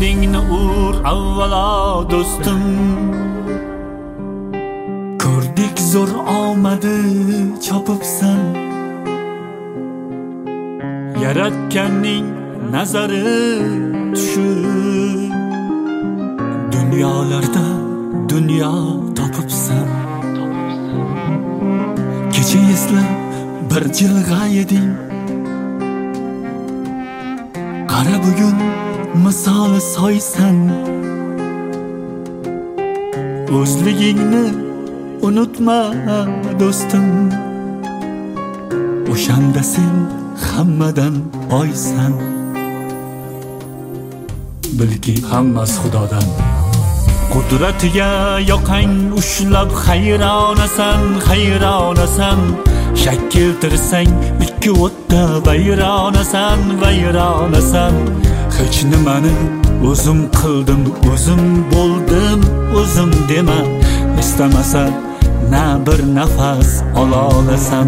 ko'zingni ur avvalo do'stim. Ko'rdik zo'r omadi chopibsan, yaratganning nazari tushib, dunyolarda dunyo topibsan. Kecha eslab bir jilg'a eding, qara bugun misoli soysan. O'zligingni unutma do'stim, o'shanda sen hammadan boysan. Bilki hammasi Xudodan. Qudratiga yoqang ushlab hayronasan, hayronasan. Shak keltirsang ikki o'tda vayronasan, vayronasan. Hech nimani o'zim qildim, o'zim bo'ldim, o'zim dema. Istamasa na bir nafas ololasan.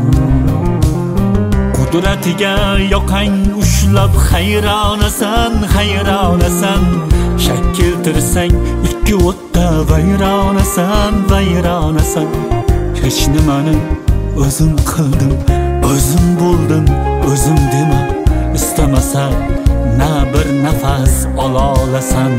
Qudratiga yoqang ushlab hayronasan, hayronasan. Shak keltirsang ikki o'tda vayronasan, vayronasan. Hech nimani o'zim qildim, o'zim bo'ldim, o'zim dema. Istamasa na bir nafas ololasan.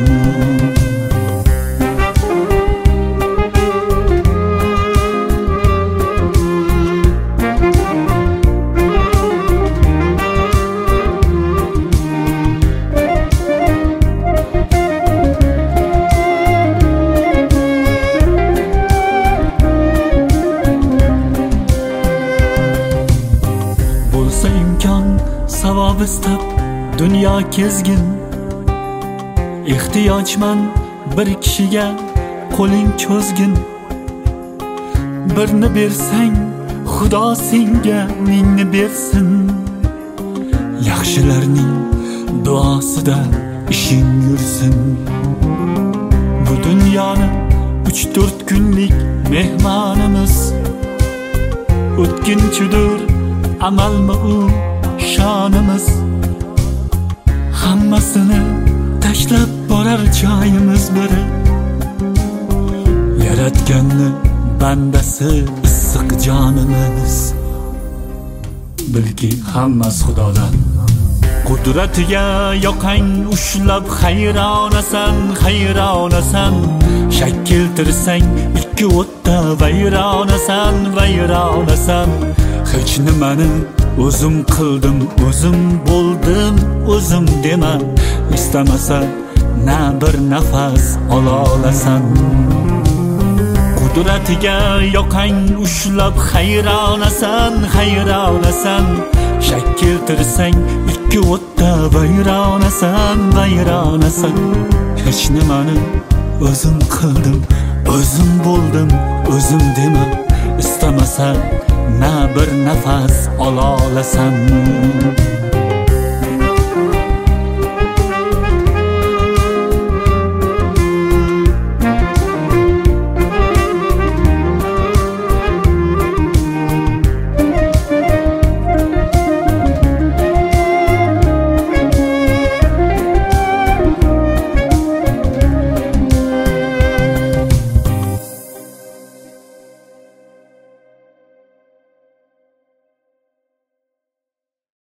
Bo'lsa imkon savob istab dunyo kezgin, ehtiyojman bir kishiga qo'ling cho'zgin. Birni bersang Xudo senga mingni bersin. Yaxshilarning duosida ishing yursin. Bu dunyoni 3-4 kunlik mehmonimiz, o'tkinchidir amalmi u shonimiz. Hammasini tashlab borar joyimiz biri, yaratganni bandasi issiq jonimiz. Bilki hammasi Xudodan. Qudratiga yoqang ushlab hayronasan, hayronasan. Shak keltirsang ikki o'tda vayronasan, vayronasan. Hech nimani o'zim qildim, o'zim bo'ldim, o'zim dema. Istamasa na bir nafas ololasan. Qudratiga yoqang ushlab hayronasan, hayronasan. Shak keltirsang ikki o'tda vayronasan, vayronasan. Hech nimani o'zim qildim, o'zim bo'ldim, o'zim dema. Istamasa na bir nafas ololasan.